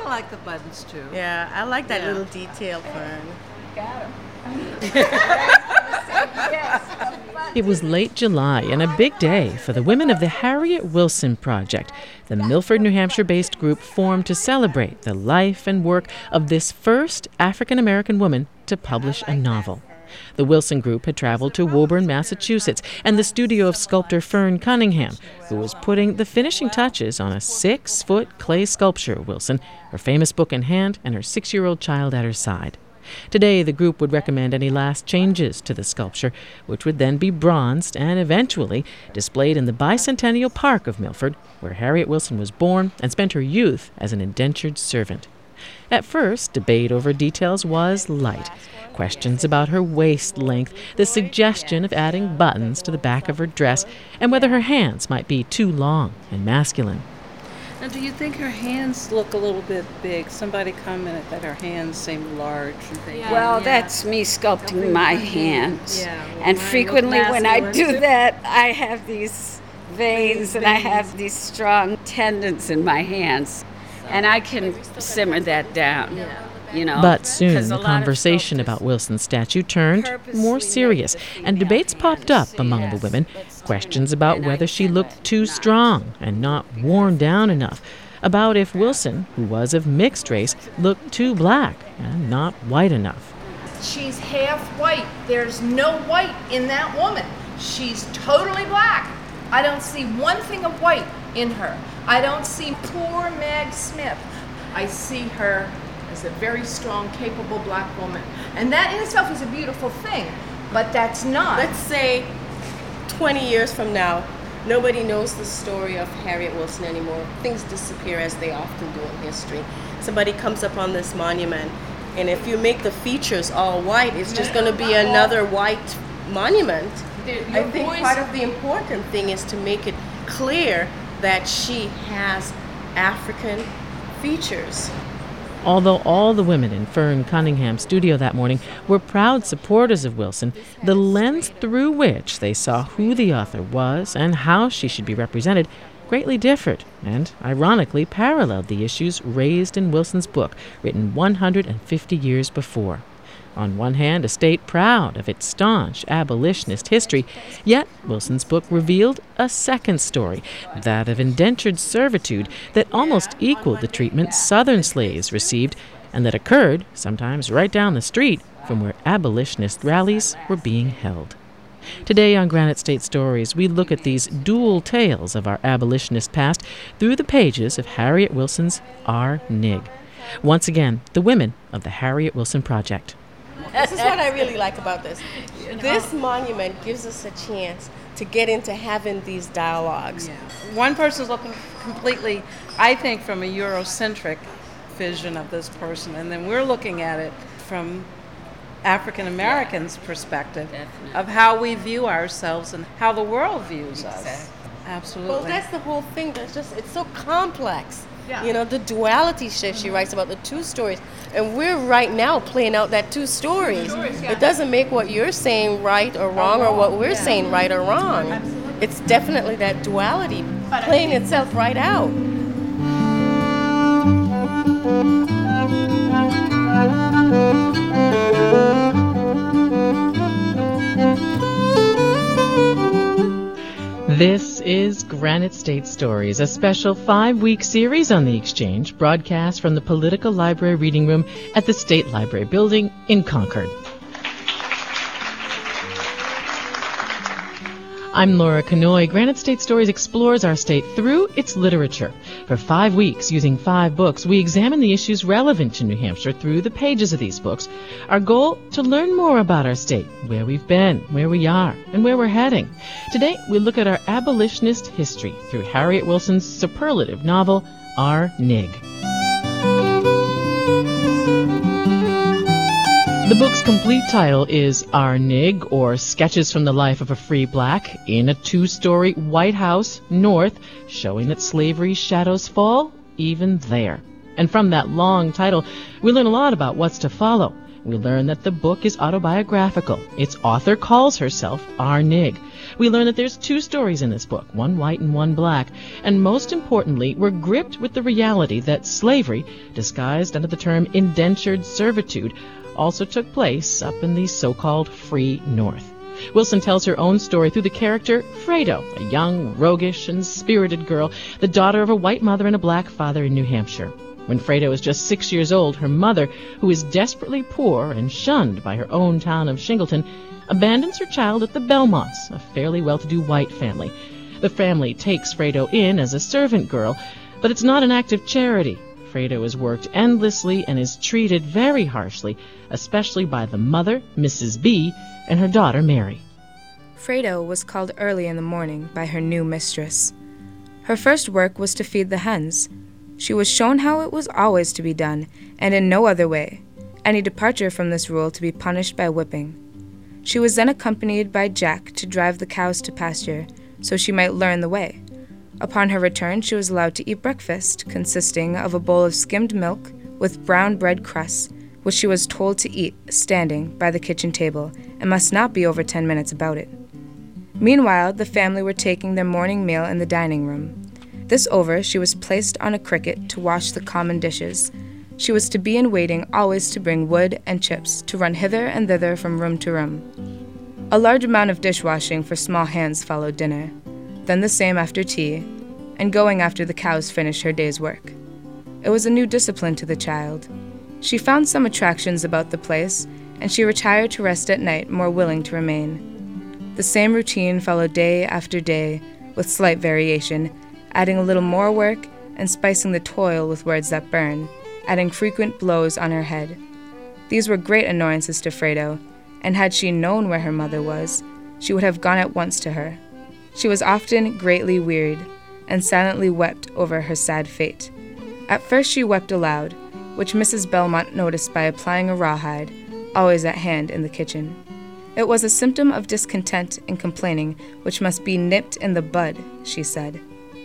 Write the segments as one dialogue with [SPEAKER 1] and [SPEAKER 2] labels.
[SPEAKER 1] like the buttons, too.
[SPEAKER 2] Yeah, I like that little detail, Fern.
[SPEAKER 1] Got him.
[SPEAKER 3] It was late July and a big day for the women of the Harriet Wilson Project, the Milford, New Hampshire-based group formed to celebrate the life and work of this first African-American woman to publish a novel. The Wilson Group had traveled to Woburn, Massachusetts, and the studio of sculptor Fern Cunningham, who was putting the finishing touches on a 6-foot clay sculpture of Wilson, her famous book in hand and her 6-year-old child at her side. Today, the group would recommend any last changes to the sculpture, which would then be bronzed and eventually displayed in the Bicentennial Park of Milford, where Harriet Wilson was born and spent her youth as an indentured servant. At first, debate over details was light. Questions about her waist length, the suggestion of adding buttons to the back of her dress, and whether her hands might be too long and masculine.
[SPEAKER 1] Now, do you think her hands look a little bit big? Somebody commented that her hands seem large.
[SPEAKER 4] Well, that's me sculpting my hands.
[SPEAKER 1] Yeah, well,
[SPEAKER 4] and
[SPEAKER 1] mine
[SPEAKER 4] frequently
[SPEAKER 1] look
[SPEAKER 4] when I
[SPEAKER 1] masculine,
[SPEAKER 4] do
[SPEAKER 1] too.
[SPEAKER 4] that, I have these veins and I have these strong tendons in my hands. And I can simmer that down, you know.
[SPEAKER 3] But soon,
[SPEAKER 4] 'cause a
[SPEAKER 3] the
[SPEAKER 4] lot of
[SPEAKER 3] conversation
[SPEAKER 4] sculptors
[SPEAKER 3] about Wilson's statue turned
[SPEAKER 4] purposely
[SPEAKER 3] more
[SPEAKER 4] make
[SPEAKER 3] serious,
[SPEAKER 4] the
[SPEAKER 3] and
[SPEAKER 4] female
[SPEAKER 3] debates
[SPEAKER 4] hands
[SPEAKER 3] popped up
[SPEAKER 4] see
[SPEAKER 3] among the
[SPEAKER 4] as
[SPEAKER 3] women.
[SPEAKER 4] what's
[SPEAKER 3] Questions
[SPEAKER 4] turned,
[SPEAKER 3] about
[SPEAKER 4] and I
[SPEAKER 3] whether she
[SPEAKER 4] cannot
[SPEAKER 3] looked too
[SPEAKER 4] not.
[SPEAKER 3] strong and not worn down enough, about if Wilson, who was of mixed race, looked too black and not white enough.
[SPEAKER 5] She's half white. There's no white in that woman. She's totally black. I don't see one thing of white in her. I don't see poor Meg Smith. I see her as a very strong, capable black woman. And that in itself is a beautiful thing, but that's not.
[SPEAKER 2] Let's say 20 years from now, nobody knows the story of Harriet Wilson anymore. Things disappear as they often do in history. Somebody comes up on this monument, and if you make the features all white, it's just going to be another white monument. I think part of the important thing is to make it clear that she has African features.
[SPEAKER 3] Although all the women in Fern Cunningham's studio that morning were proud supporters of Wilson, the lens through which they saw who the author was and how she should be represented greatly differed and, ironically, paralleled the issues raised in Wilson's book, written 150 years before. On one hand, a state proud of its staunch abolitionist history, yet Wilson's book revealed a second story, that of indentured servitude, that almost equaled the treatment Southern slaves received, and that occurred, sometimes right down the street, from where abolitionist rallies were being held. Today on Granite State Stories, we look at these dual tales of our abolitionist past through the pages of Harriet Wilson's R. Nig. Once again, the women of the Harriet Wilson Project.
[SPEAKER 2] This is what I really like about this. This monument gives us a chance to get into having these dialogues.
[SPEAKER 1] One person's looking completely, I think, from a Eurocentric vision of this person, and then we're looking at it from African Americans' perspective of how we view ourselves and how the world views us. Absolutely.
[SPEAKER 2] Well, that's the whole thing. It's so complex. You know, the duality she writes about, the two stories. And we're right now playing out that two stories. It doesn't make what you're saying right or wrong or what we're saying right or wrong. It's definitely that duality playing itself right out.
[SPEAKER 3] This is Granite State Stories, a special 5-week series on the Exchange, broadcast from the Political Library Reading Room at the State Library Building in Concord. I'm Laura Kanoy. Granite State Stories explores our state through its literature. For 5 weeks, using 5 books, we examine the issues relevant to New Hampshire through the pages of these books. Our goal, to learn more about our state, where we've been, where we are, and where we're heading. Today, we look at our abolitionist history through Harriet Wilson's superlative novel, R. Nig. The book's complete title is R. Nig, or Sketches from the Life of a Free Black, in a 2-story White House, North, showing that slavery's shadows fall even there. And from that long title, we learn a lot about what's to follow We learn that the book is autobiographical. Its author calls herself R. Nig. We learn that there's 2 stories in this book, one white and one black. And most importantly, we're gripped with the reality that slavery, disguised under the term indentured servitude, also took place up in the so-called free North. Wilson tells her own story through the character Fredo, a young, roguish, and spirited girl, the daughter of a white mother and a black father in New Hampshire. When Fredo is just 6 years old, her mother, who is desperately poor and shunned by her own town of Shingleton, abandons her child at the Belmonts, a fairly well-to-do white family. The family takes Fredo in as a servant girl, but it's not an act of charity. Fredo is worked endlessly and is treated very harshly, especially by the mother, Mrs. B., and her daughter, Mary.
[SPEAKER 6] Fredo was called early in the morning by her new mistress. Her first work was to feed the hens. She was shown how it was always to be done, and in no other way, any departure from this rule to be punished by whipping. She was then accompanied by Jack to drive the cows to pasture, so she might learn the way. Upon her return, she was allowed to eat breakfast, consisting of a bowl of skimmed milk with brown bread crusts, which she was told to eat standing by the kitchen table, and must not be over 10 minutes about it. Meanwhile, the family were taking their morning meal in the dining room. This over, she was placed on a cricket to wash the common dishes. She was to be in waiting always to bring wood and chips, to run hither and thither from room to room. A large amount of dishwashing for small hands followed dinner, then the same after tea, and going after the cows finished her day's work. It was a new discipline to the child. She found some attractions about the place, and she retired to rest at night more willing to remain. The same routine followed day after day, with slight variation, adding a little more work and spicing the toil with words that burn, adding frequent blows on her head. These were great annoyances to Fredo, and had she known where her mother was, she would have gone at once to her. She was often greatly wearied, and silently wept over her sad fate. At first she wept aloud, which Mrs. Belmont noticed by applying a rawhide, always at hand in the kitchen. It was a symptom of discontent and complaining which must be nipped in the bud, she said.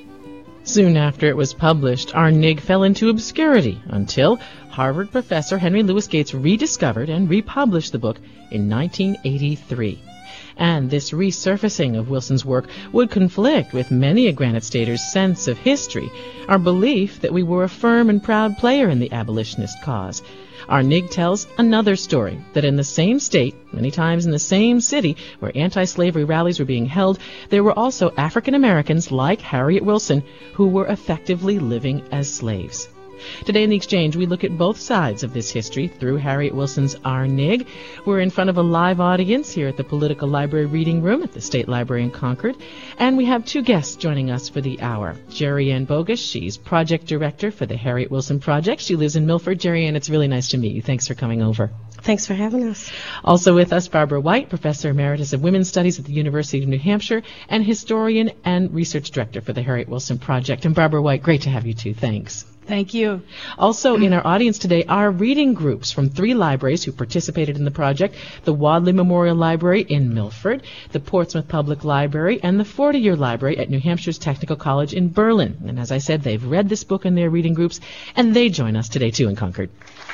[SPEAKER 3] Soon after it was published, R. Nig fell into obscurity until Harvard professor Henry Louis Gates rediscovered and republished the book in 1983. And this resurfacing of Wilson's work would conflict with many a Granite Stater's sense of history, our belief that we were a firm and proud player in the abolitionist cause. R. Nig tells another story, that in the same state, many times in the same city where anti-slavery rallies were being held, there were also African Americans like Harriet Wilson who were effectively living as slaves. Today in the Exchange, we look at both sides of this history through Harriet Wilson's R. Nig. We're in front of a live audience here at the Political Library Reading Room at the State Library in Concord, and we have 2 guests joining us for the hour. Jerry Ann Bogus, she's project director for the Harriet Wilson Project. She lives in Milford. Jerry Ann, it's really nice to meet you. Thanks for coming over.
[SPEAKER 2] Thanks for having us.
[SPEAKER 3] Also with us, Barbara White, Professor Emeritus of Women's Studies at the University of New Hampshire and historian and research director for the Harriet Wilson Project. And Barbara White, great to have you too. Thanks.
[SPEAKER 7] Thank you.
[SPEAKER 3] Also in our audience today are reading groups from 3 libraries who participated in the project: the Wadley Memorial Library in Milford, the Portsmouth Public Library, and the Fortier Library at New Hampshire's Technical College in Berlin. And as I said, they've read this book in their reading groups, and they join us today too in Concord.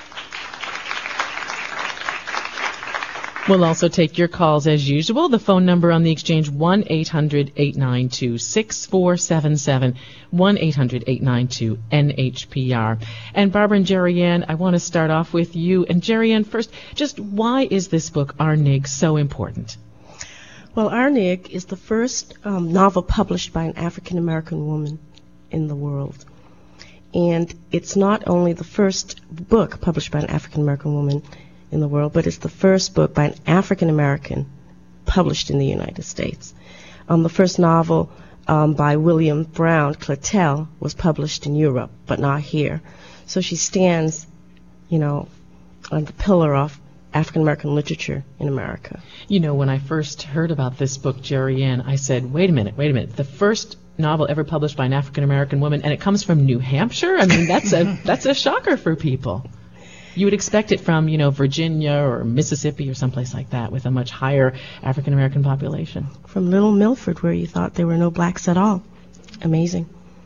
[SPEAKER 3] We'll also take your calls as usual. The phone number on the Exchange, 1-800-892-6477, 1-800-892-NHPR. And Barbara and Jerry Ann, I want to start off with you. And Jerry Ann, first, just why is this book, R. Nig, so important?
[SPEAKER 8] Well, R. Nig is the first novel published by an African-American woman in the world. And it's not only the first book published by an African-American woman in the world, but it's the first book by an African American published in the United States. The first novel by William Brown, Clotel, was published in Europe, but not here. So she stands, on the pillar of African American literature in America.
[SPEAKER 3] When I first heard about this book, Jerry Ann, I said, wait a minute, the first novel ever published by an African American woman, and it comes from New Hampshire? I mean, that's a shocker for people. You would expect it from, Virginia or Mississippi or someplace like that with a much higher African-American population.
[SPEAKER 8] From Little Milford, where you thought there were no blacks at all. Amazing.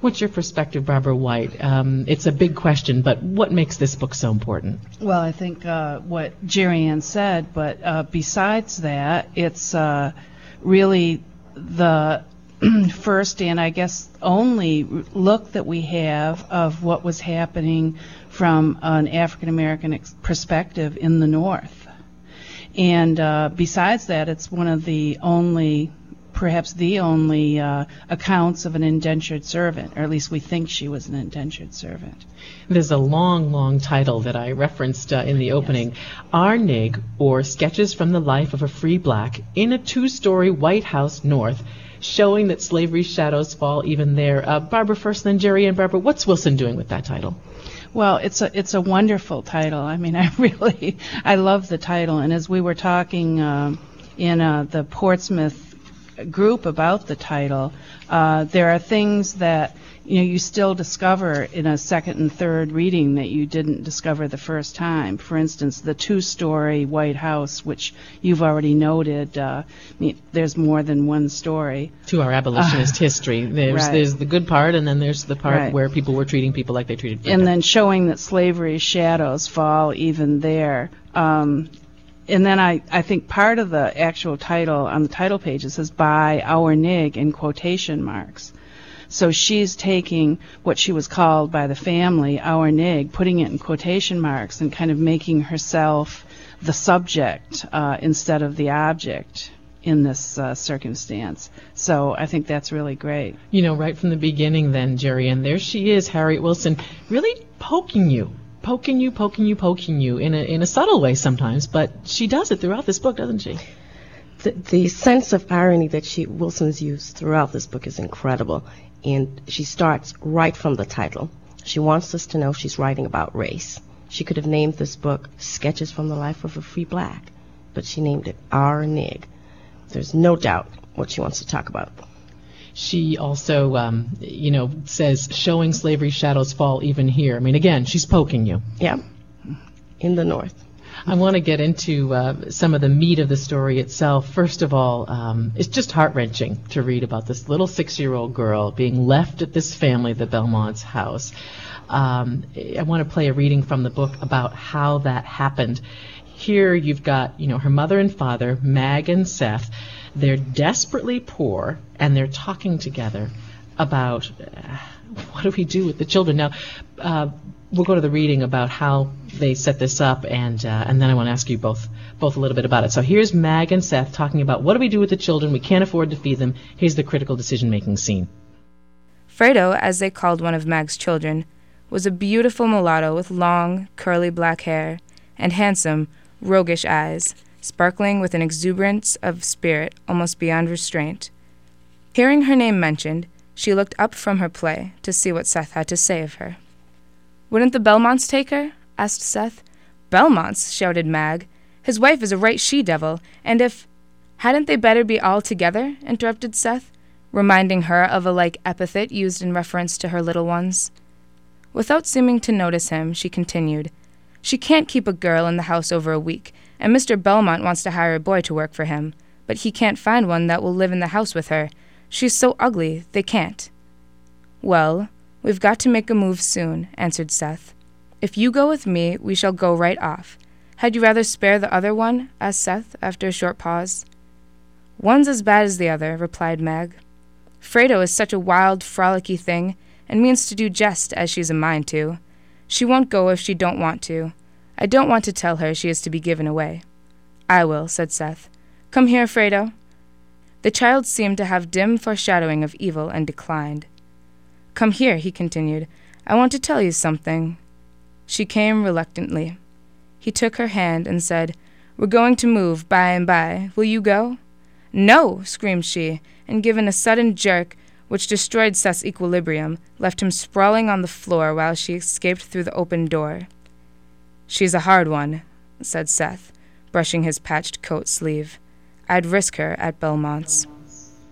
[SPEAKER 3] What's your perspective, Barbara White? It's a big question, but what makes this book so important?
[SPEAKER 7] Well, I think what Jerry Ann said, but besides that, it's really the first and I guess only look that we have of what was happening from an African American perspective in the North. And besides that, it's one of the only, perhaps the only accounts of an indentured servant, or at least we think she was an indentured servant.
[SPEAKER 3] There's a long, long title that I referenced in the opening. Yes. Our Nig, or Sketches from the Life of a Free Black, in a 2-story White House North, showing that slavery's shadows fall even there. Barbara first, then Jerry and Barbara, what's Wilson doing with that title?
[SPEAKER 7] Well, it's a wonderful title. I mean, I love the title. And as we were talking in the Portsmouth group about the title, there are things that you still discover in a second and third reading that you didn't discover the first time. For instance, the 2-story White House, which you've already noted, there's more than one story.
[SPEAKER 3] To our abolitionist history. There's the good part, and then there's the part where people were treating people like they treated people.
[SPEAKER 7] And then showing that slavery's shadows fall even there. And then I think part of the actual title, on the title page, it says, by our Nig, in quotation marks. So she's taking what she was called by the family, our Nig, putting it in quotation marks and kind of making herself the subject instead of the object in this circumstance. So I think that's really great.
[SPEAKER 3] Right from the beginning then, Jerry, and there she is, Harriet Wilson, really poking you in a subtle way sometimes, but she does it throughout this book, doesn't she?
[SPEAKER 8] The sense of irony that Wilson's used throughout this book is incredible, and she starts right from the title. She wants us to know she's writing about race. She could have named this book Sketches from the Life of a Free Black, but she named it Our Nig. There's no doubt what she wants to talk about.
[SPEAKER 3] She also, says, showing slavery's shadows fall even here. I mean, again, she's poking you.
[SPEAKER 8] Yeah, in the North.
[SPEAKER 3] I want to get into some of the meat of the story itself. First of all, it's just heart-wrenching to read about this little 6-year-old girl being left at this family, the Belmont's house. I want to play a reading from the book about how that happened. Here you've got, her mother and father, Mag and Seth. They're desperately poor, and they're talking together about what do we do with the children. Now, we'll go to the reading about how they set this up, and then I want to ask you both a little bit about it. So here's Mag and Seth talking about what do we do with the children? We can't afford to feed them. Here's the critical decision-making scene.
[SPEAKER 6] Fredo, as they called one of Mag's children, was a beautiful mulatto with long, curly black hair and handsome, roguish eyes, sparkling with an exuberance of spirit almost beyond restraint. Hearing her name mentioned, she looked up from her play to see what Seth had to say of her. "Wouldn't the Belmonts take her?" asked Seth. "Belmonts?" shouted Mag. "His wife is a right she-devil, and if—" "Hadn't they better be all together?" interrupted Seth, reminding her of a like epithet used in reference to her little ones. Without seeming to notice him, she continued, "She can't keep a girl in the house over a week, and Mr. Belmont wants to hire a boy to work for him, but he can't find one that will live in the house with her. She's so ugly, they can't." "Well, we've got to make a move soon," answered Seth. "If you go with me, we shall go right off. Had you rather spare the other one?" asked Seth, after a short pause. "One's as bad as the other," replied Mag. "Fredo is such a wild, frolicky thing, and means to do just as she's a mind to. She won't go if she don't want to. I don't want to tell her she is to be given away." "I will," said Seth. "Come here, Fredo." The child seemed to have dim foreshadowing of evil and declined. "Come here," he continued. "I want to tell you something." She came reluctantly. He took her hand and said, "We're going to move by and by. Will you go?" "No!" screamed she, and given a sudden jerk which destroyed Seth's equilibrium, left him sprawling on the floor while she escaped through the open door. "She's a hard one," said Seth, brushing his patched coat sleeve. "I'd risk her at Belmont's."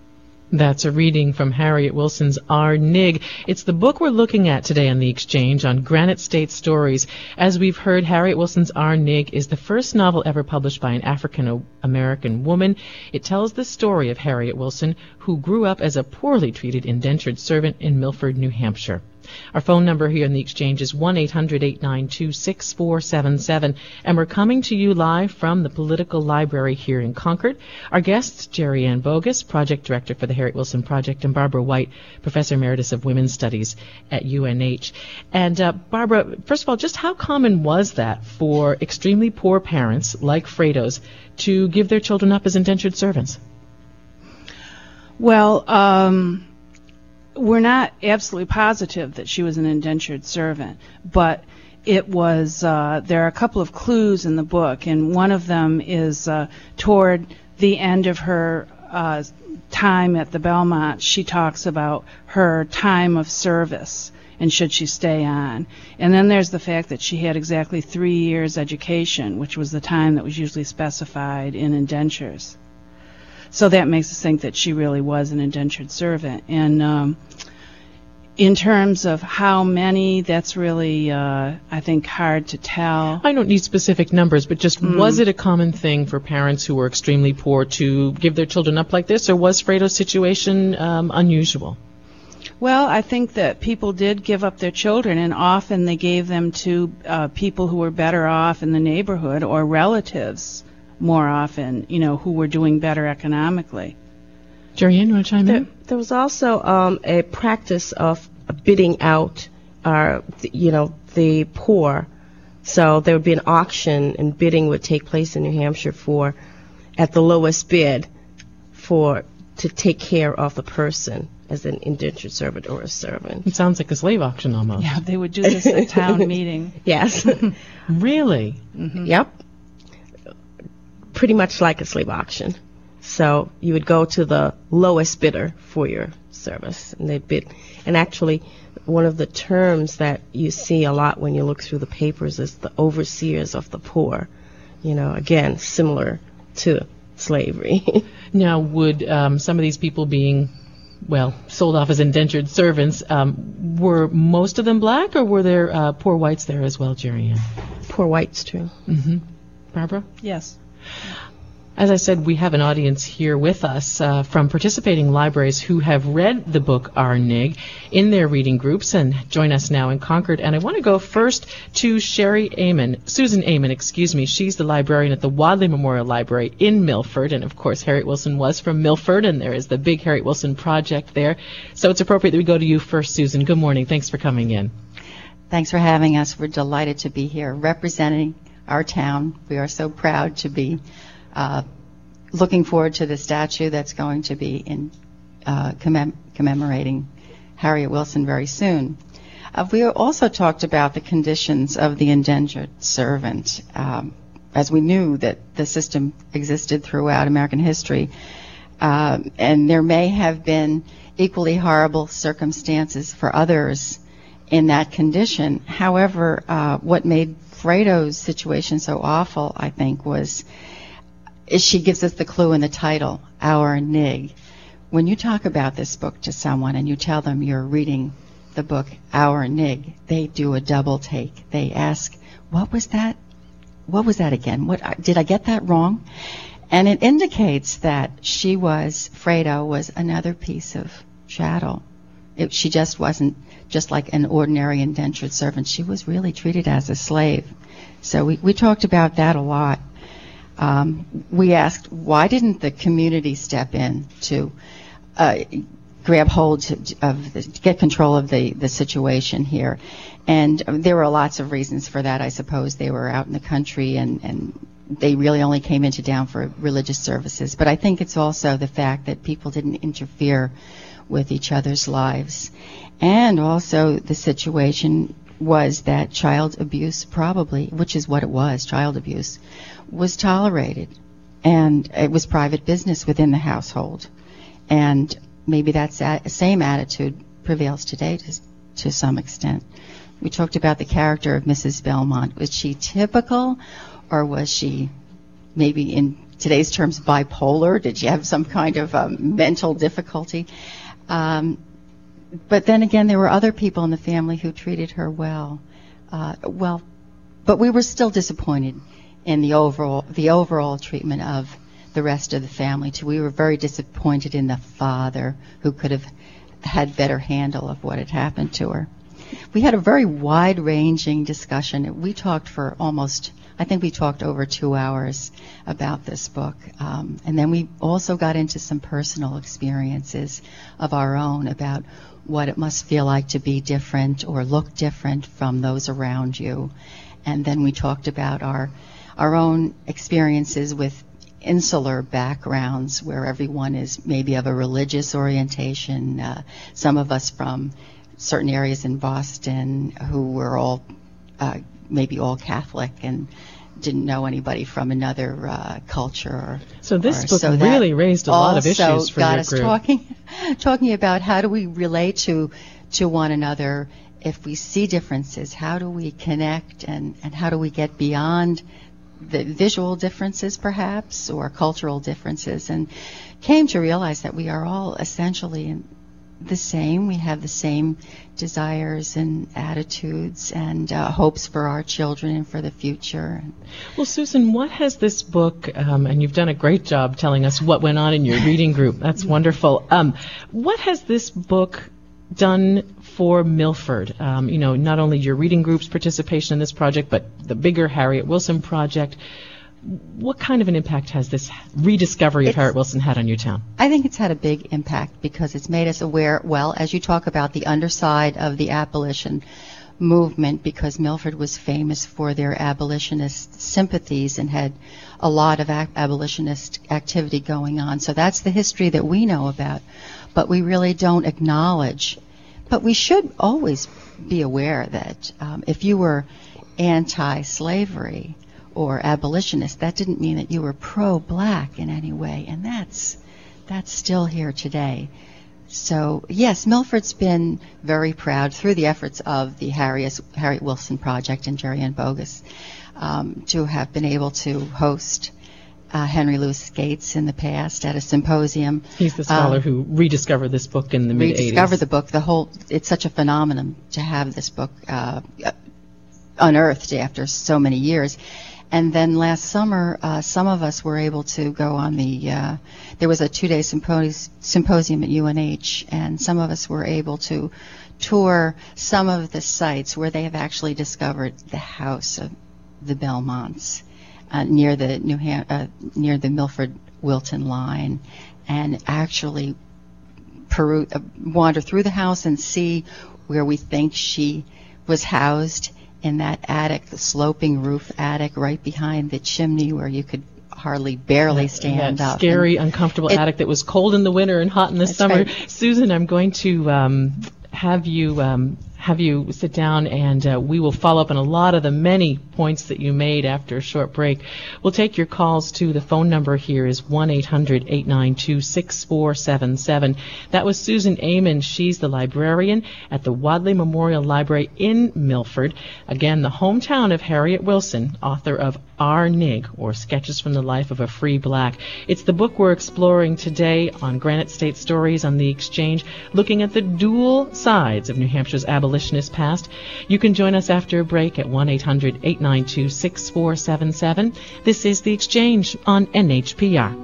[SPEAKER 3] That's a reading from Harriet Wilson's Our Nig. It's the book we're looking at today on The Exchange on Granite State Stories. As we've heard, Harriet Wilson's Our Nig is the first novel ever published by an African-American woman. It tells the story of Harriet Wilson, who grew up as a poorly treated indentured servant in Milford, New Hampshire. Our phone number here in the Exchange is 1-800-892-6477, and we're coming to you live from the Political Library here in Concord. Our guests, Jerry Ann Bogus, Project Director for the Harriet Wilson Project, and Barbara White, Professor Emeritus of Women's Studies at UNH. And Barbara, first of all, just how common was that for extremely poor parents like Fredo's to give their children up as indentured servants?
[SPEAKER 7] Well, we're not absolutely positive that she was an indentured servant, but it was, there are a couple of clues in the book, and one of them is toward the end of her time at the Belmont, she talks about her time of service and should she stay on. And then there's the fact that she had exactly 3 years education, which was the time that was usually specified in indentures. So that makes us think that she really was an indentured servant. And in terms of how many, that's really, I think, hard to tell.
[SPEAKER 3] I don't need specific numbers, but just was it a common thing for parents who were extremely poor to give their children up like this, or was Fredo's situation unusual?
[SPEAKER 7] Well, I think that people did give up their children, and often they gave them to people who were better off in the neighborhood or relatives more often, you know, who were doing better economically.
[SPEAKER 3] Jerry Ann, you want to chime in?
[SPEAKER 8] There was also a practice of bidding out, the poor. So there would be an auction, and bidding would take place in New Hampshire for, at the lowest bid, to take care of the person as an indentured servant or a servant.
[SPEAKER 3] It sounds like a slave auction almost.
[SPEAKER 7] Yeah, they would do this at town meeting.
[SPEAKER 8] Yes.
[SPEAKER 3] Really?
[SPEAKER 8] Mm-hmm. Yep. Pretty much like a slave auction. So you would go to the lowest bidder for your service, and they'd bid. And actually, one of the terms that you see a lot when you look through the papers is the overseers of the poor. You know, again, similar to slavery.
[SPEAKER 3] Now, would some of these people being, sold off as indentured servants, were most of them black, or were there poor whites there as well, Jerry Ann?
[SPEAKER 8] Poor whites, too.
[SPEAKER 3] Mm-hmm. Barbara?
[SPEAKER 7] Yes.
[SPEAKER 3] As I said, we have an audience here with us from participating libraries who have read the book Our Nig in their reading groups and join us now in Concord. And I want to go first to Susan Amon, She's the librarian at the Wadley Memorial Library in Milford. And, of course, Harriet Wilson was from Milford, and there is the big Harriet Wilson Project there. So it's appropriate that we go to you first, Susan. Good morning. Thanks for coming in.
[SPEAKER 9] Thanks for having us. We're delighted to be here representing our town. We are so proud to be looking forward to the statue that's going to be in commemorating Harriet Wilson very soon. We also talked about the conditions of the indentured servant, as we knew that the system existed throughout American history, and there may have been equally horrible circumstances for others in that condition. However, what made Fredo's situation so awful, I think, is she gives us the clue in the title, Our Nig. When you talk about this book to someone and you tell them you're reading the book Our Nig, they do a double take. They ask, what was that? What was that again? Did I get that wrong? And it indicates that Fredo was another piece of chattel. She just wasn't just like an ordinary indentured servant. She was really treated as a slave. So we talked about that a lot. We asked, why didn't the community step in to grab hold to get control of the situation here? And there were lots of reasons for that, I suppose. They were out in the country, and they really only came into town for religious services. But I think it's also the fact that people didn't interfere with each other's lives. And also the situation was that child abuse probably, which is what it was, child abuse, was tolerated. And it was private business within the household. And maybe that same attitude prevails today to some extent. We talked about the character of Mrs. Belmont. Was she typical, or was she maybe today's terms, bipolar? Did she have some kind of mental difficulty? But then again, there were other people in the family who treated her well. But we were still disappointed in the overall treatment of the rest of the family too. We were very disappointed in the father, who could have had better handle of what had happened to her. We had a very wide-ranging discussion. We talked for I think we talked over 2 hours about this book. And then we also got into some personal experiences of our own about what it must feel like to be different or look different from those around you. And then we talked about our own experiences with insular backgrounds, where everyone is maybe of a religious orientation. Some of us from certain areas in Boston who were all maybe all Catholic and didn't know anybody from another culture.
[SPEAKER 3] So this book really raised a lot of issues for your group.
[SPEAKER 9] Got us talking about how do we relate to one another if we see differences. How do we connect, and how do we get beyond the visual differences, perhaps, or cultural differences, and came to realize that we are all essentially the same. We have the same desires and attitudes and hopes for our children and for the future.
[SPEAKER 3] Well, Susan, what has this book, and you've done a great job telling us what went on in your reading group. That's wonderful. What has this book done for Milford? Not only your reading group's participation in this project, but the bigger Harriet Wilson project. What kind of an impact has this rediscovery of Harriet Wilson had on your town?
[SPEAKER 9] I think it's had a big impact because it's made us aware, well, as you talk about the underside of the abolition movement, because Milford was famous for their abolitionist sympathies and had a lot of abolitionist activity going on. So that's the history that we know about, but we really don't acknowledge. But we should always be aware that if you were anti-slavery or abolitionist, that didn't mean that you were pro-black in any way, and that's still here today. So yes, Milford's been very proud through the efforts of the Harriet Wilson Project and Jerry Ann Bogus to have been able to host Henry Louis Gates in the past at a symposium.
[SPEAKER 3] He's the scholar who rediscovered this book in the mid-80s.
[SPEAKER 9] Rediscovered the book. It's such a phenomenon to have this book unearthed after so many years. And then last summer, some of us were able to go on there was a 2-day symposium at UNH, and some of us were able to tour some of the sites where they have actually discovered the house of the Belmonts near the Milford-Wilton line, and actually wander through the house and see where we think she was housed, in that attic, the sloping roof attic right behind the chimney where you could barely stand up.
[SPEAKER 3] Scary, uncomfortable attic that was cold in the winter and hot in the summer. Right. Susan, I'm going to have you sit down, and we will follow up on a lot of the many points that you made after a short break. We'll take your calls to the phone number here is 1-800-892-6477. That was Susan Amen. She's the librarian at the Wadley Memorial Library in Milford. Again, the hometown of Harriet Wilson, author of Our Nig, or Sketches from the Life of a Free Black. It's the book we're exploring today on Granite State Stories on the Exchange, looking at the dual sides of New Hampshire's abolitionist past. You can join us after a break at 1-800-892-6477. This is The Exchange on NHPR.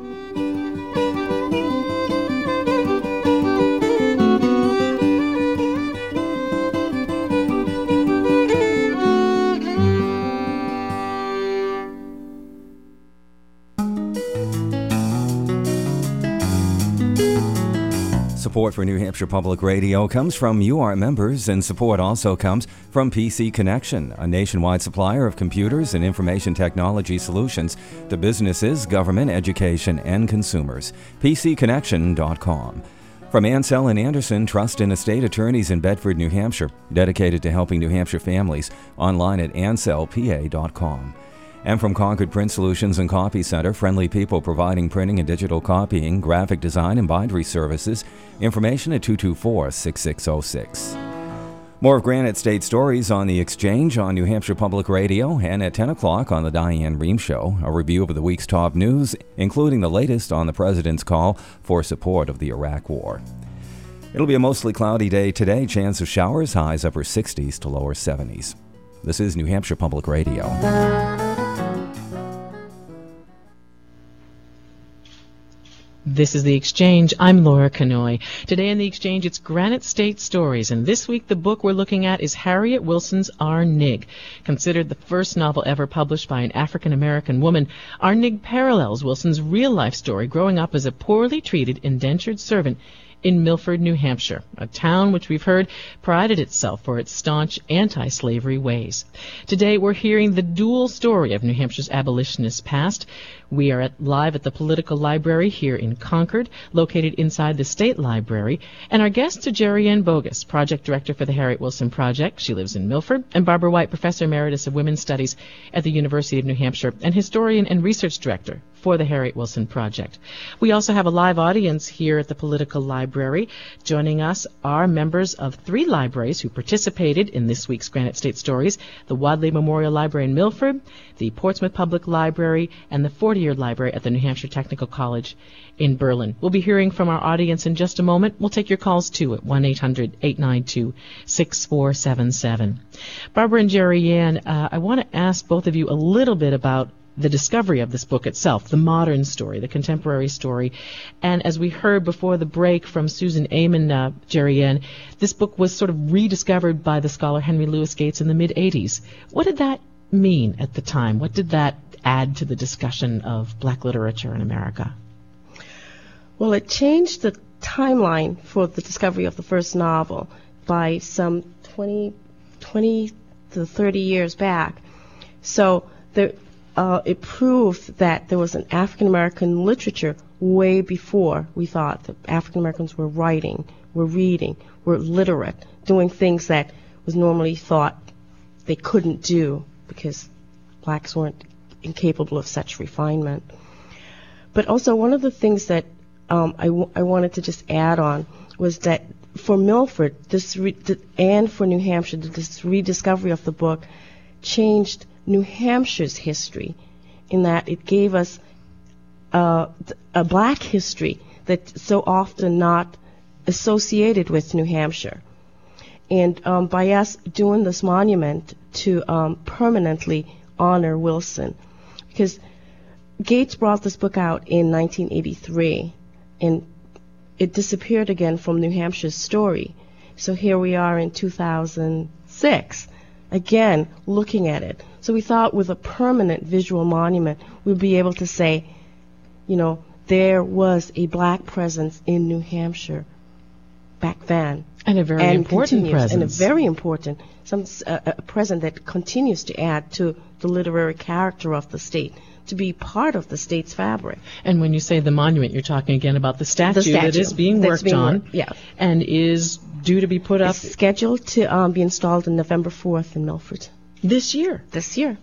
[SPEAKER 10] Support for New Hampshire Public Radio comes from you, our members, and support also comes from PC Connection, a nationwide supplier of computers and information technology solutions to businesses, government, education, and consumers. PCConnection.com. From Ansell and Anderson, Trust and Estate Attorneys in Bedford, New Hampshire, dedicated to helping New Hampshire families, online at ansellpa.com. And from Concord Print Solutions and Copy Center, friendly people providing printing and digital copying, graphic design, and bindery services. Information at 224-6606. More of Granite State Stories on The Exchange on New Hampshire Public Radio, and at 10 o'clock on The Diane Rehm Show, a review of the week's top news, including the latest on the President's call for support of the Iraq War. It'll be a mostly cloudy day today, chance of showers, highs upper 60s to lower 70s. This is New Hampshire Public Radio.
[SPEAKER 3] This is The Exchange. I'm Laura Canoy. Today in The Exchange, it's Granite State Stories, and this week the book we're looking at is Harriet Wilson's Our Nig. Considered the first novel ever published by an African-American woman, Our Nig parallels Wilson's real-life story growing up as a poorly treated indentured servant in Milford, New Hampshire, a town which we've heard prided itself for its staunch anti-slavery ways. Today we're hearing the dual story of New Hampshire's abolitionist past. We are live at the Political Library here in Concord, located inside the State Library, and our guests are Jerry Ann Bogus, Project Director for the Harriet Wilson Project. She lives in Milford, and Barbara White, Professor Emeritus of Women's Studies at the University of New Hampshire, and Historian and Research Director for the Harriet Wilson Project. We also have a live audience here at the Political Library. Joining us are members of 3 libraries who participated in this week's Granite State Stories: the Wadley Memorial Library in Milford, the Portsmouth Public Library, and the Fortier Library at the New Hampshire Technical College in Berlin. We'll be hearing from our audience in just a moment. We'll take your calls too at 1-800-892-6477. Barbara and Jerry Ann, I want to ask both of you a little bit about the discovery of this book itself, the modern story, the contemporary story. And as we heard before the break from Susan Amon, Jerry Ann, this book was sort of rediscovered by the scholar Henry Louis Gates in the mid-'80s. What did that mean at the time? What did that add to the discussion of black literature in America?
[SPEAKER 8] Well, it changed the timeline for the discovery of the first novel by some 20 to 30 years back. So it proved that there was an African-American literature way before we thought that African-Americans were writing, were reading, were literate, doing things that was normally thought they couldn't do because blacks weren't incapable of such refinement. But also one of the things that I wanted to just add on was that for Milford and for New Hampshire, this rediscovery of the book changed New Hampshire's history in that it gave us a black history that's so often not associated with New Hampshire. And by us doing this monument to permanently honor Wilson, because Gates brought this book out in 1983, and it disappeared again from New Hampshire's story. So here we are in 2006, again looking at it. So we thought with a permanent visual monument, we'd be able to say, you know, there was a black presence in New Hampshire back then.
[SPEAKER 3] And a very important presence.
[SPEAKER 8] And a very important, a presence that continues to add to the literary character of the state, to be part of the state's fabric.
[SPEAKER 3] And when you say the monument, you're talking again about the statue that is being worked on and is due to be put up.
[SPEAKER 8] It's scheduled to be installed on November 4th in Milford.
[SPEAKER 3] This year?
[SPEAKER 8] This year.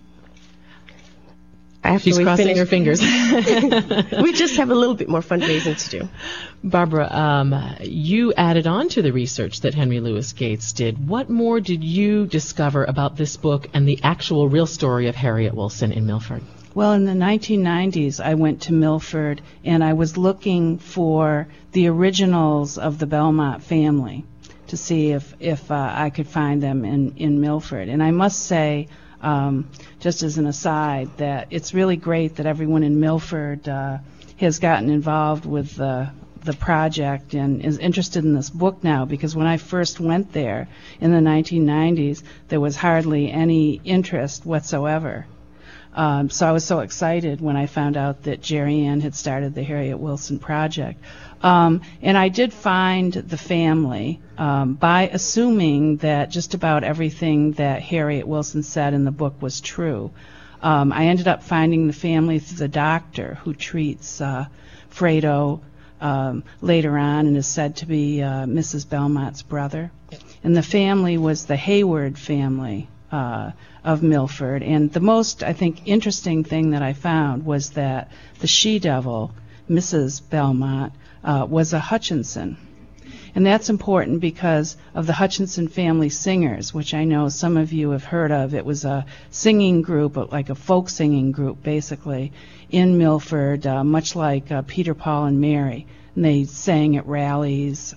[SPEAKER 3] She's crossing her fingers.
[SPEAKER 8] We just have a little bit more fundraising to do.
[SPEAKER 3] Barbara, you added on to the research that Henry Louis Gates did. What more did you discover about this book and the actual real story of Harriet Wilson in Milford?
[SPEAKER 7] Well, in the 1990s, I went to Milford, and I was looking for the originals of the Belmont family to see if I could find them in Milford. And I must say, just as an aside, that it's really great that everyone in Milford has gotten involved with the project and is interested in this book now, because when I first went there in the 1990s, there was hardly any interest whatsoever. So I was so excited when I found out that Jerry Ann had started the Harriet Wilson Project. And I did find the family by assuming that just about everything that Harriet Wilson said in the book was true. I ended up finding the family through the doctor who treats Fredo later on and is said to be Mrs. Belmont's brother. And the family was the Hayward family of Milford. And the most, I think, interesting thing that I found was that the she-devil, Mrs. Belmont, was a Hutchinson. And that's important because of the Hutchinson Family Singers, which I know some of you have heard of. It was a singing group, like a folk singing group, basically, in Milford, much like Peter, Paul, and Mary. And they sang at rallies.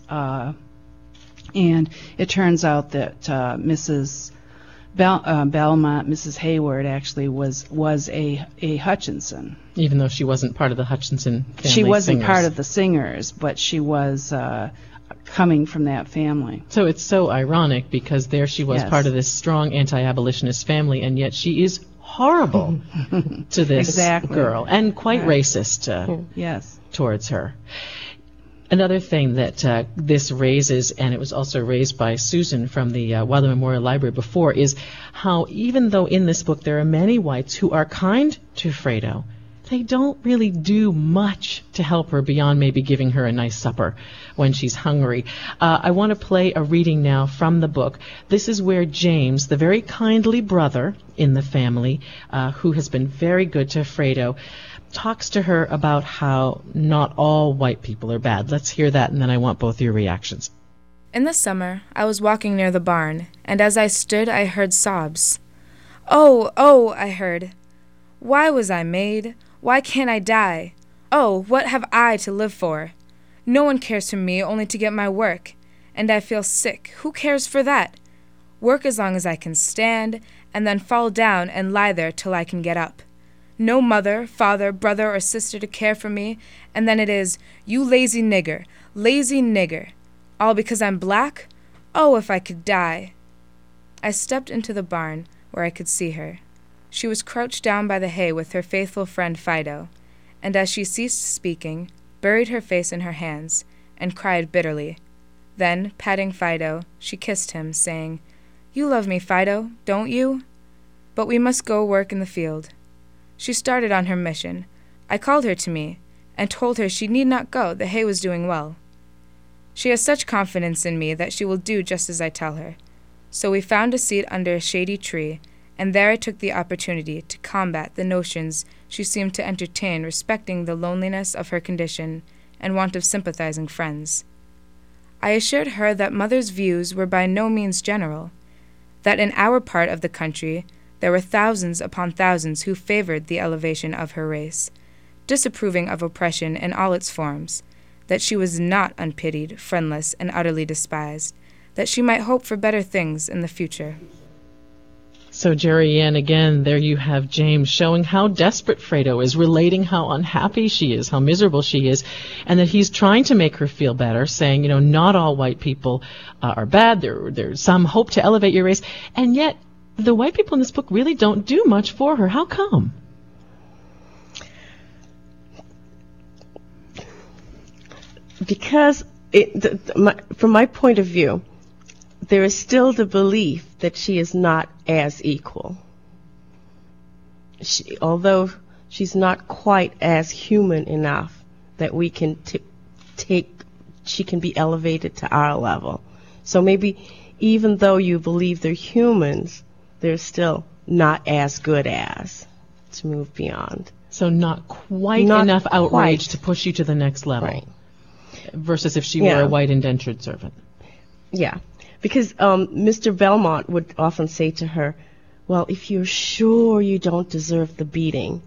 [SPEAKER 7] And it turns out that Mrs. Belmont, Mrs. Hayward, actually was a Hutchinson.
[SPEAKER 3] Even though she wasn't part of the Hutchinson family.
[SPEAKER 7] She wasn't
[SPEAKER 3] singers.
[SPEAKER 7] part of the singers, but she was coming from that family.
[SPEAKER 3] So it's so ironic because there she was,
[SPEAKER 7] Yes.
[SPEAKER 3] part of this strong anti-abolitionist family, and yet she is horrible to this
[SPEAKER 7] Exactly.
[SPEAKER 3] girl and quite
[SPEAKER 7] Right.
[SPEAKER 3] racist
[SPEAKER 7] Yes.
[SPEAKER 3] towards her. Another thing that this raises, and it was also raised by Susan from the Wilder Memorial Library before, is how even though in this book there are many whites who are kind to Fredo, they don't really do much to help her beyond maybe giving her a nice supper when she's hungry. I want to play a reading now from the book. This is where James, the very kindly brother in the family, who has been very good to Fredo, talks to her about how not all white people are bad. Let's hear that, and then I want both your reactions.
[SPEAKER 6] In the summer, I was walking near the barn, and as I stood, I heard sobs. "Oh, oh," I heard. "Why was I made? Why can't I die? Oh, what have I to live for? No one cares for me, only to get my work. And I feel sick. Who cares for that? Work as long as I can stand, and then fall down and lie there till I can get up. No mother, father, brother, or sister to care for me, and then it is, 'You lazy nigger, lazy nigger.' All because I'm black? Oh, if I could die." I stepped into the barn, where I could see her. She was crouched down by the hay with her faithful friend Fido, and as she ceased speaking, buried her face in her hands, and cried bitterly. Then, patting Fido, she kissed him, saying, "You love me, Fido, don't you? But we must go work in the field." She started on her mission. I called her to me, and told her she need not go, the hay was doing well. She has such confidence in me that she will do just as I tell her. So we found a seat under a shady tree, and there I took the opportunity to combat the notions she seemed to entertain respecting the loneliness of her condition and want of sympathizing friends. I assured her that Mother's views were by no means general, that in our part of the country there were thousands upon thousands who favored the elevation of her race, disapproving of oppression in all its forms, that she was not unpitied, friendless, and utterly despised, that she might hope for better things in the future.
[SPEAKER 3] So, Jerry Ann, again, there you have James showing how desperate Fredo is, relating how unhappy she is, how miserable she is, and that he's trying to make her feel better, saying, you know, not all white people are bad, there's some hope to elevate your race, and yet the white people in this book really don't do much for her. How come?
[SPEAKER 8] Because from my point of view, there is still the belief that she is not as equal. Although she's not quite as human enough that we can she can be elevated to our level. So maybe even though you believe they're humans, they're still not as good as to move beyond.
[SPEAKER 3] So not quite enough outrage to push you to the next level.
[SPEAKER 8] Right.
[SPEAKER 3] Versus if she were a white indentured servant.
[SPEAKER 8] Yeah. Because Mr. Belmont would often say to her, well, if you're sure you don't deserve the beating,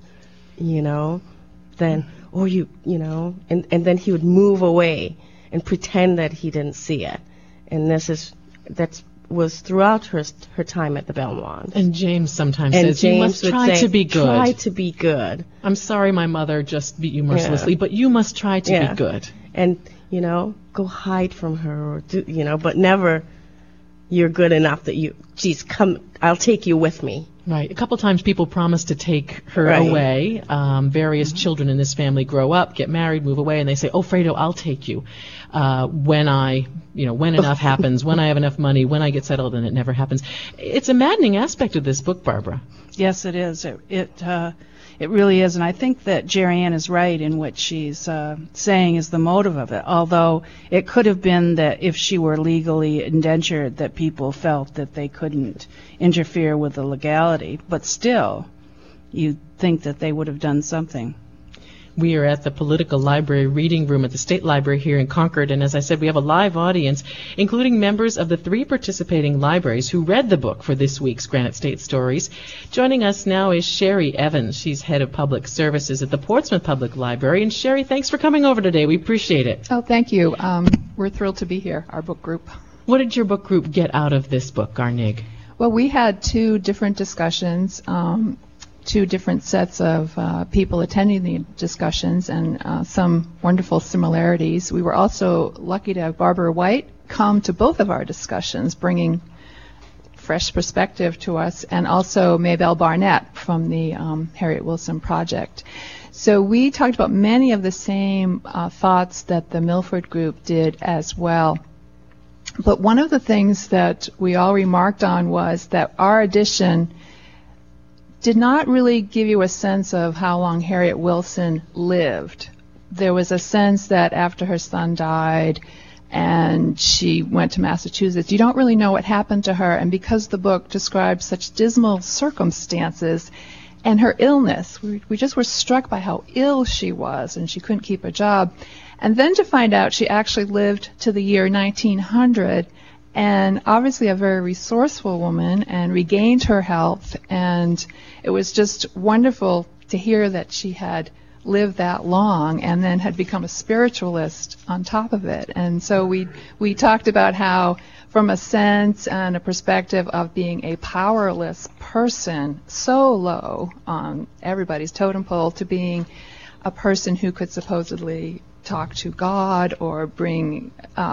[SPEAKER 8] then, or and then he would move away and pretend that he didn't see it. And that was throughout her time at the Belmont.
[SPEAKER 3] And James sometimes says, you must try to be good.
[SPEAKER 8] Try to be good.
[SPEAKER 3] I'm sorry my mother just beat you mercilessly, but you must try to be good.
[SPEAKER 8] And, go hide from her or do, but never you're good enough that come, I'll take you with me.
[SPEAKER 3] Right. A couple times people promise to take her away. Various children in this family grow up, get married, move away, and they say, oh, Fredo, I'll take you when enough happens, when I have enough money, when I get settled, and it never happens. It's a maddening aspect of this book, Barbara.
[SPEAKER 7] Yes, it is. It really is, and I think that Jerry Ann is right in what she's saying is the motive of it, although it could have been that if she were legally indentured that people felt that they couldn't interfere with the legality, but still, you'd think that they would have done something.
[SPEAKER 3] We are at the Political Library Reading Room at the State Library here in Concord, and as I said, we have a live audience, including members of the 3 participating libraries who read the book for this week's Granite State Stories. Joining us now is Sherry Evans. She's head of public services at the Portsmouth Public Library. And Sherry, thanks for coming over today. We appreciate it.
[SPEAKER 11] Oh, thank you. We're thrilled to be here, our book group.
[SPEAKER 3] What did your book group get out of this book, Garnig?
[SPEAKER 11] Well, we had 2 different discussions, 2 different sets of people attending the discussions, and some wonderful similarities. We were also lucky to have Barbara White come to both of our discussions, bringing fresh perspective to us, and also Maybelle Barnett from the Harriet Wilson Project. So we talked about many of the same thoughts that the Milford group did as well. But one of the things that we all remarked on was that our edition did not really give you a sense of how long Harriet Wilson lived. There was a sense that after her son died and she went to Massachusetts, you don't really know what happened to her. And because the book describes such dismal circumstances and her illness, we just were struck by how ill she was, and she couldn't keep a job. And then to find out she actually lived to the year 1900, and obviously a very resourceful woman, and regained her health. And it was just wonderful to hear that she had lived that long and then had become a spiritualist on top of it. And so we talked about how, from a sense and a perspective of being a powerless person, so low on everybody's totem pole, to being a person who could supposedly talk to God or bring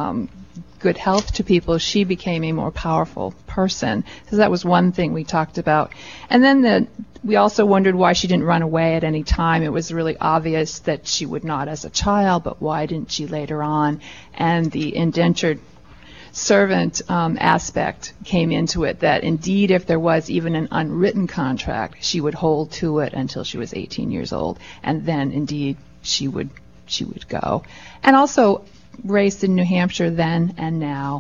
[SPEAKER 11] good health to people, she became a more powerful person. So that was one thing we talked about. And then we also wondered why she didn't run away at any time. It was really obvious that she would not as a child, but why didn't she later on? And the indentured servant aspect came into it, that indeed if there was even an unwritten contract, she would hold to it until she was 18 years old, and then indeed she would go. And also race in New Hampshire then and now.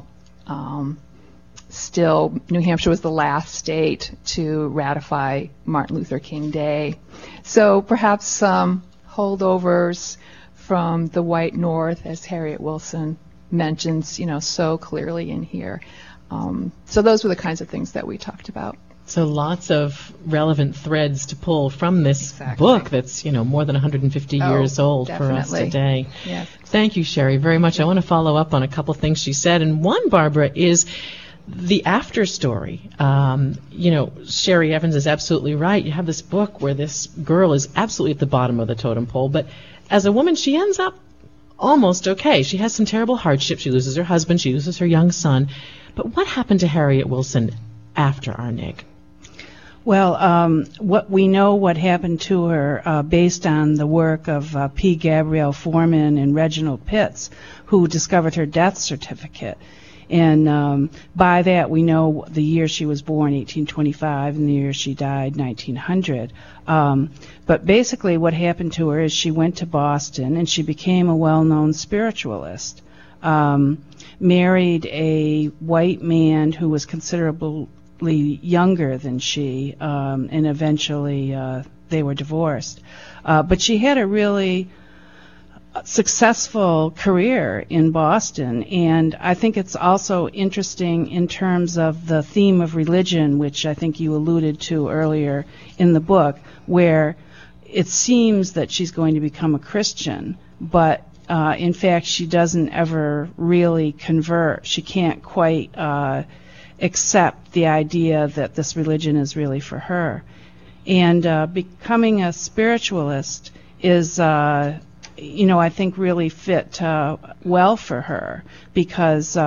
[SPEAKER 11] Still, New Hampshire was the last state to ratify Martin Luther King Day. So perhaps some holdovers from the white North, as Harriet Wilson mentions, so clearly in here. So those were the kinds of things that we talked about.
[SPEAKER 3] So lots of relevant threads to pull from this book that's, more than 150 years old
[SPEAKER 11] definitely.
[SPEAKER 3] For us today.
[SPEAKER 11] Yes.
[SPEAKER 3] Thank you, Sherry, very much. I want to follow up on a couple things she said. And one, Barbara, is the after story. Sherry Evans is absolutely right. You have this book where this girl is absolutely at the bottom of the totem pole, but as a woman, she ends up almost okay. She has some terrible hardship. She loses her husband. She loses her young son. But what happened to Harriet Wilson after Arnig?
[SPEAKER 7] Well, what happened to her based on the work of P. Gabrielle Foreman and Reginald Pitts, who discovered her death certificate. And by that, we know the year she was born, 1825, and the year she died, 1900. But basically what happened to her is she went to Boston, and she became a well-known spiritualist. Married a white man who was considerably younger than she, and eventually they were divorced. But she had a really successful career in Boston, and I think it's also interesting in terms of the theme of religion, which I think you alluded to earlier in the book, where it seems that she's going to become a Christian, but in fact she doesn't ever really convert. She can't quite accept the idea that this religion is really for her. And becoming a spiritualist is I think really fit well for her, because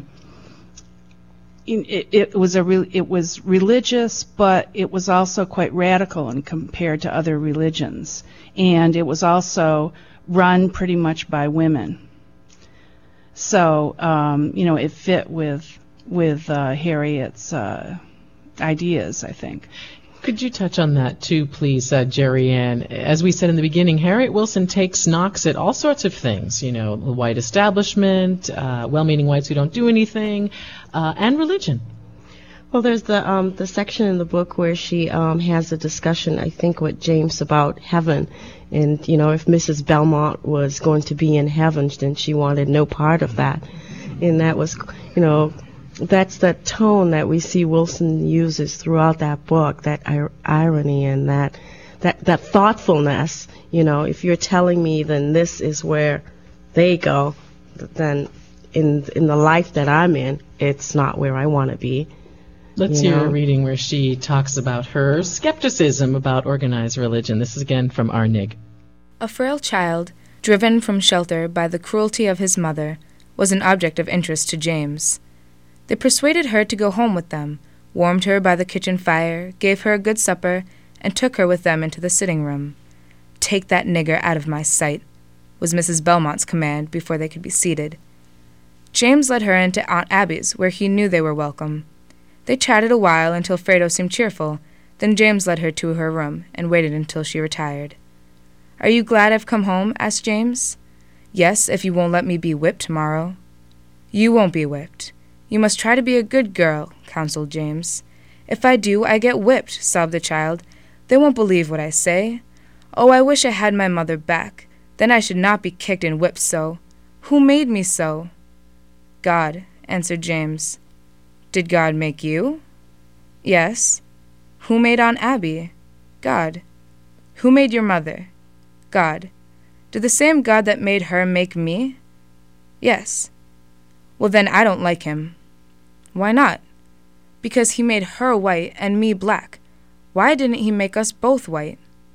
[SPEAKER 7] it was religious, but it was also quite radical and compared to other religions, and it was also run pretty much by women. So it fit with Harriet's ideas, I think.
[SPEAKER 3] Could you touch on that too, please, Jerry Ann? As we said in the beginning, Harriet Wilson takes knocks at all sorts of things, the white establishment, well-meaning whites who don't do anything, and religion.
[SPEAKER 8] Well, there's the section in the book where she has a discussion, I think, with James about heaven. And, you know, if Mrs. Belmont was going to be in heaven, then she wanted no part of that. And that was, you know, that's that tone that we see Wilson uses throughout that book, that irony and that thoughtfulness. You know, if you're telling me then this is where they go, then in the life that I'm in, it's not where I want to be.
[SPEAKER 3] Let's hear a reading where she talks about her skepticism about organized religion. This is again from Arnig.
[SPEAKER 6] A frail child, driven from shelter by the cruelty of his mother, was an object of interest to James. They persuaded her to go home with them, warmed her by the kitchen fire, gave her a good supper, and took her with them into the sitting room. "Take that nigger out of my sight," was Mrs. Belmont's command before they could be seated. James led her into Aunt Abby's, where he knew they were welcome. They chatted a while until Fredo seemed cheerful, then James led her to her room and waited until she retired. "Are you glad I've come home?" asked James. "Yes, if you won't let me be whipped tomorrow." "You won't be whipped. You must try to be a good girl," counseled James. "If I do, I get whipped," sobbed the child. "They won't believe what I say. Oh, I wish I had my mother back. Then I should not be kicked and whipped so. Who made me so?" "God," answered James. "Did God make you?" "Yes." "Who made Aunt Abby?" "God." "Who made your mother?" "God." "Did the same God that made her make me?" "Yes." "Well, then I don't like him." "Why not?" "Because he made her white and me black. Why didn't he make us both white?"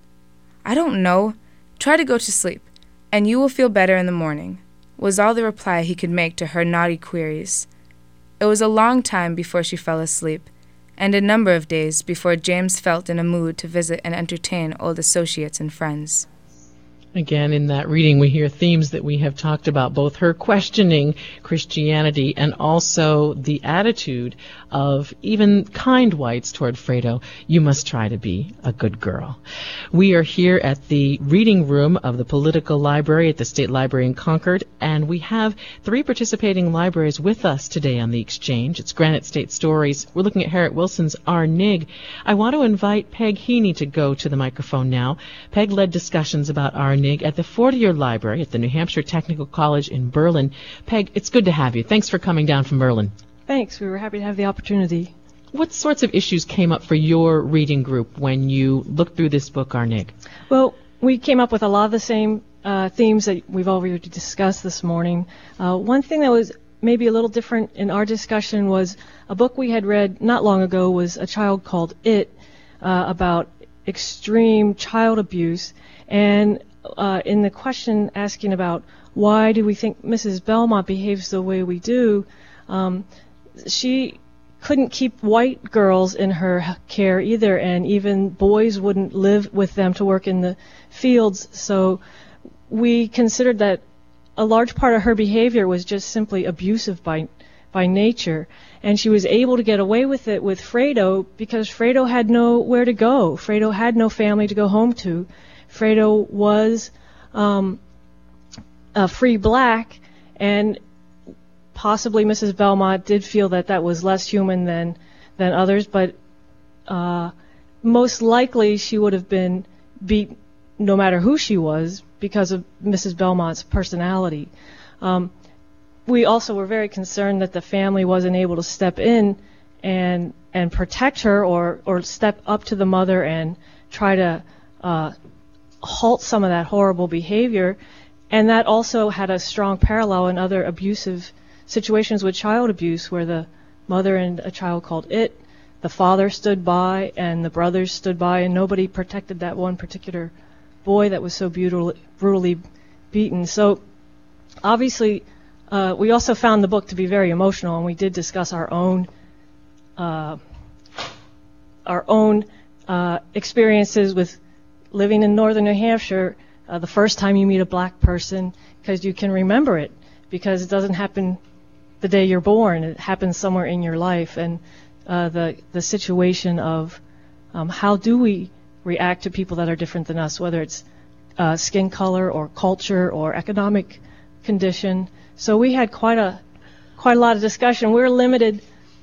[SPEAKER 6] "I don't know. Try to go to sleep, and you will feel better in the morning," was all the reply he could make to her naughty queries. It was a long time before she fell asleep, and a number of days before James felt in a mood to visit and entertain old associates and friends.
[SPEAKER 3] Again, in that reading, we hear themes that we have talked about, both her questioning Christianity and also the attitude of even kind whites toward Fredo. You must try to be a good girl. We are here at the reading room of the Political Library at the State Library in Concord, and we have 3 participating libraries with us today on the exchange. It's Granite State Stories. We're looking at Harriet Wilson's Arnig. I want to invite Peg Heaney to go to the microphone now. Peg led discussions about Arnig at the Fortier Library at the New Hampshire Technical College in Berlin. Peg, it's good to have you. Thanks for coming down from Berlin.
[SPEAKER 12] Thanks. We were happy to have the opportunity.
[SPEAKER 3] What sorts of issues came up for your reading group when you looked through this book, Arnig?
[SPEAKER 12] Well, we came up with a lot of the same themes that we've already discussed this morning. One thing that was maybe a little different in our discussion was a book we had read not long ago was A Child Called It, about extreme child abuse. And in the question asking about why do we think Mrs. Belmont behaves the way we do, she couldn't keep white girls in her care either, and even boys wouldn't live with them to work in the fields. So we considered that a large part of her behavior was just simply abusive by nature, and she was able to get away with it with Fredo because Fredo had nowhere to go. Fredo had no family to go home to. Fredo was a free black, and possibly Mrs. Belmont did feel that that was less human than others, but most likely she would have been beat no matter who she was because of Mrs. Belmont's personality. We also were very concerned that the family wasn't able to step in and protect her or step up to the mother and try to halt some of that horrible behavior. And that also had a strong parallel in other abusive situations with child abuse, where the mother and A Child Called It, the father stood by and the brothers stood by, and nobody protected that one particular boy that was so brutally beaten. So obviously we also found the book to be very emotional, and we did discuss our own experiences with living in northern New Hampshire, the first time you meet a black person, because you can remember it, because it doesn't happen the day you're born. It happens somewhere in your life. And the situation of how do we react to people that are different than us, whether it's skin color or culture or economic condition. So we had quite a lot of discussion. We're limited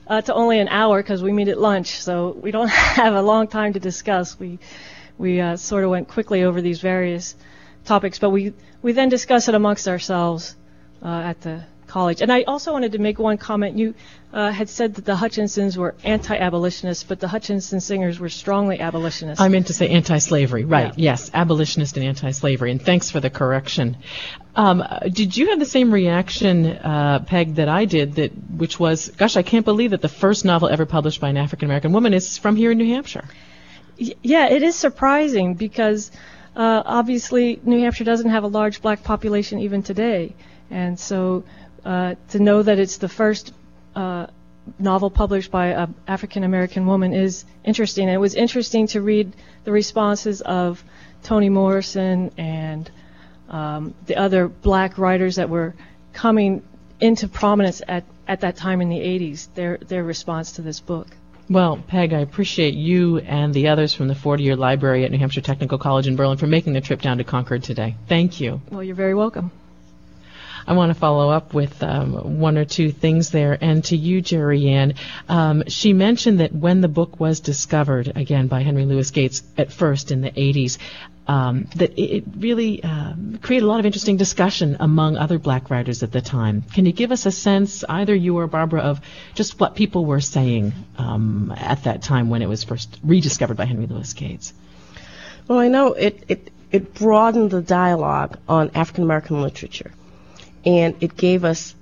[SPEAKER 12] to only an hour because we meet at lunch, so we don't have a long time to discuss. We sort of went quickly over these various topics, but we then discuss it amongst ourselves at the college. And I also wanted to make one comment. You had said that the Hutchinsons were anti-abolitionists, but the Hutchinson singers were strongly abolitionists.
[SPEAKER 3] I meant to say anti-slavery, right?
[SPEAKER 12] Yeah.
[SPEAKER 3] Yes, abolitionist and anti-slavery. And thanks for the correction. Did you have the same reaction, Peg, that I did, which was, gosh, I can't believe that the first novel ever published by an African-American woman is from here in New Hampshire?
[SPEAKER 12] Yeah, it is surprising because obviously New Hampshire doesn't have a large black population even today. And so to know that it's the first novel published by an African-American woman is interesting. And it was interesting to read the responses of Toni Morrison and the other black writers that were coming into prominence at that time in the 80s, their response to this book.
[SPEAKER 3] Well, Peg, I appreciate you and the others from the 40-year library at New Hampshire Technical College in Berlin for making the trip down to Concord today. Thank you.
[SPEAKER 12] Well, you're very welcome.
[SPEAKER 3] I want to follow up with one or two things there. And to you, Jerry Ann, she mentioned that when the book was discovered, again, by Henry Louis Gates at first in the 80s, that it really created a lot of interesting discussion among other black writers at the time. Can you give us a sense, either you or Barbara, of just what people were saying at that time when it was first rediscovered by Henry Louis Gates?
[SPEAKER 8] Well, I know it broadened the dialogue on African American literature. And it gave us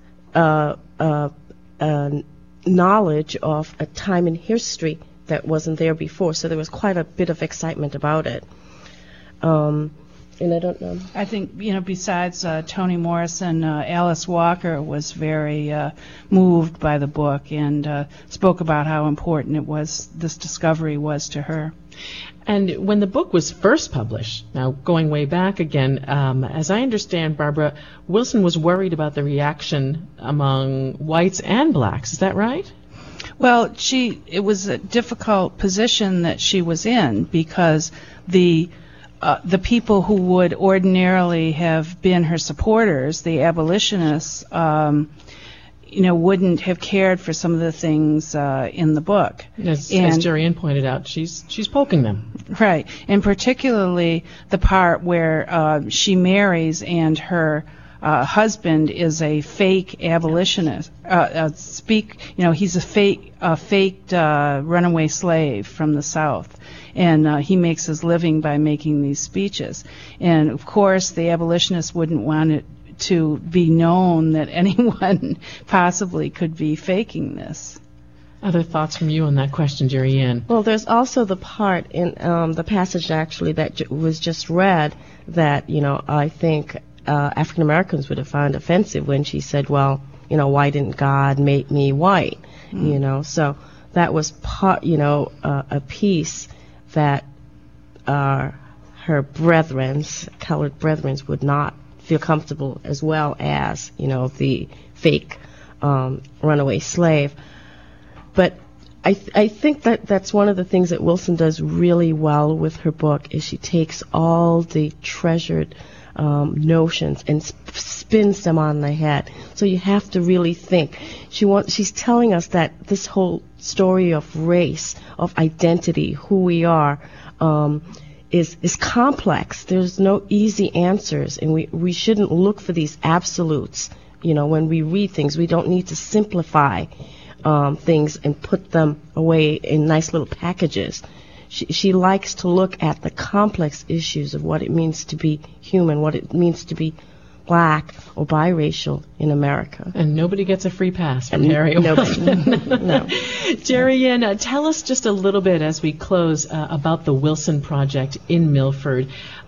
[SPEAKER 8] knowledge of a time in history that wasn't there before. So there was quite a bit of excitement about it. And I don't know.
[SPEAKER 7] I think, besides Toni Morrison, Alice Walker was very moved by the book and spoke about how important this discovery was to her.
[SPEAKER 3] And when the book was first published, now going way back again, as I understand, Barbara, Wilson was worried about the reaction among whites and blacks. Is that right?
[SPEAKER 7] Well, it was a difficult position that she was in because the people who would ordinarily have been her supporters, the abolitionists, wouldn't have cared for some of the things in the book.
[SPEAKER 3] As Jerry Ann pointed out, she's poking them.
[SPEAKER 7] Right, and particularly the part where she marries and her husband is a fake abolitionist. He's a faked runaway slave from the South. And he makes his living by making these speeches. And, of course, the abolitionists wouldn't want it to be known that anyone possibly could be faking this.
[SPEAKER 3] Other thoughts from you on that question, Jerry Ann?
[SPEAKER 8] Well, there's also the part in the passage, actually, that was just read that, I think African Americans would have found offensive when she said, well, why didn't God make me white? So that was part, a piece that her colored brethren would not feel comfortable, as well as, the fake runaway slave. But I think that's one of the things that Wilson does really well with her book, is she takes all the treasured notions and spins them on the head. So you have to really think. She's telling us that this whole story of race, of identity, who we are, is complex. There's no easy answers, and we shouldn't look for these absolutes. When we read things, we don't need to simplify things and put them away in nice little packages. She likes to look at the complex issues of what it means to be human, what it means to be black or biracial in America.
[SPEAKER 3] And nobody gets a free pass from Harriet Wilson.
[SPEAKER 8] No.
[SPEAKER 3] Jerry Ann, tell us just a little bit as we close about the Wilson Project in Milford,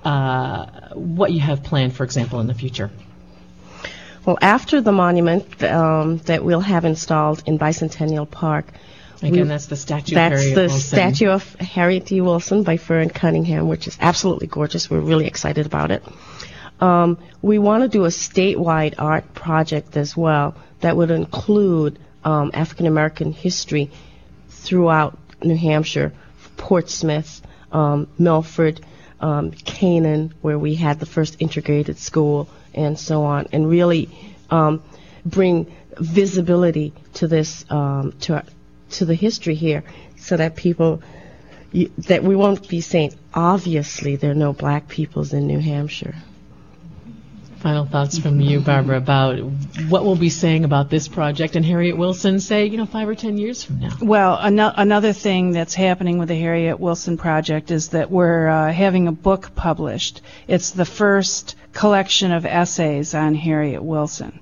[SPEAKER 3] what you have planned, for example, in the future.
[SPEAKER 8] Well, after the monument that we'll have installed in Bicentennial Park,
[SPEAKER 3] again, that's the statue of Harriet Wilson.
[SPEAKER 8] That's the statue of Harriet D. Wilson by Fern Cunningham, which is absolutely gorgeous. We're really excited about it. We want to do a statewide art project as well that would include African American history throughout New Hampshire, Portsmouth, Milford, Canaan, where we had the first integrated school, and so on, and really bring visibility to this, to to the history here so that that we won't be saying, obviously there are no black peoples in New Hampshire.
[SPEAKER 3] Final thoughts from you, Barbara, about what we'll be saying about this project and Harriet Wilson, say, 5 or 10 years from now.
[SPEAKER 7] Well, another thing that's happening with the Harriet Wilson Project is that we're having a book published. It's the first collection of essays on Harriet Wilson.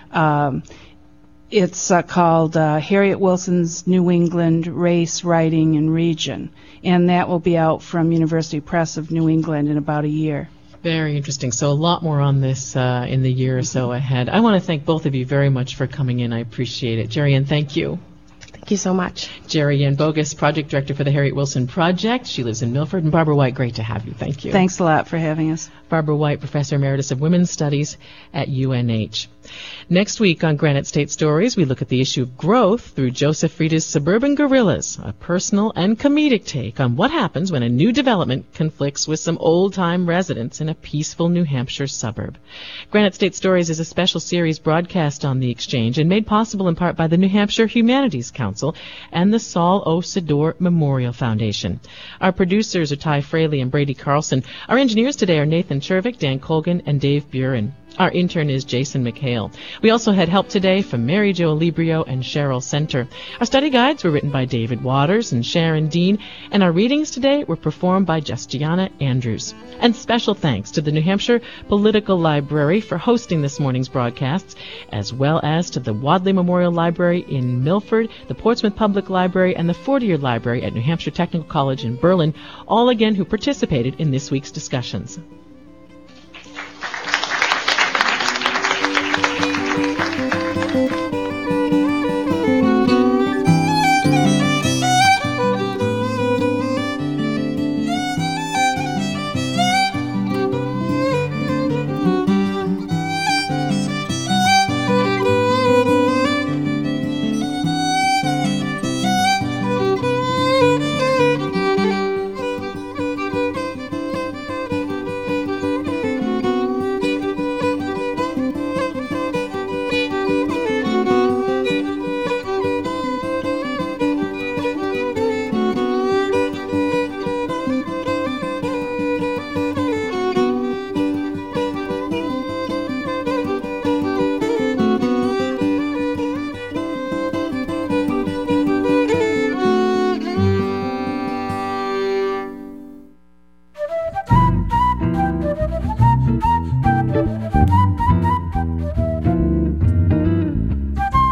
[SPEAKER 7] It's called Harriet Wilson's New England Race, Writing, and Region, and that will be out from University Press of New England in about a year.
[SPEAKER 3] Very interesting. So a lot more on this in the year or so ahead. I want to thank both of you very much for coming in. I appreciate it. Jerry Ann, thank you.
[SPEAKER 8] Thank you so much.
[SPEAKER 3] Jerry Ann Bogus, Project Director for the Harriet Wilson Project. She lives in Milford. And Barbara White, great to have you. Thank you.
[SPEAKER 7] Thanks a lot for having us.
[SPEAKER 3] Barbara White, Professor Emeritus of Women's Studies at UNH. Next week on Granite State Stories, we look at the issue of growth through Joseph Frida's Suburban Guerrillas, a personal and comedic take on what happens when a new development conflicts with some old-time residents in a peaceful New Hampshire suburb. Granite State Stories is a special series broadcast on the Exchange and made possible in part by the New Hampshire Humanities Council and the Saul O. Sador Memorial Foundation. Our producers are Ty Fraley and Brady Carlson. Our engineers today are Nathan Chervick, Dan Colgan, and Dave Buren. Our intern is Jason McHale. We also had help today from Mary Jo Librio and Cheryl Center. Our study guides were written by David Waters and Sharon Dean, and our readings today were performed by Justiana Andrews. And special thanks to the New Hampshire Political Library for hosting this morning's broadcasts, as well as to the Wadley Memorial Library in Milford, the Portsmouth Public Library, and the Fortier Library at New Hampshire Technical College in Berlin, all again who participated in this week's discussions.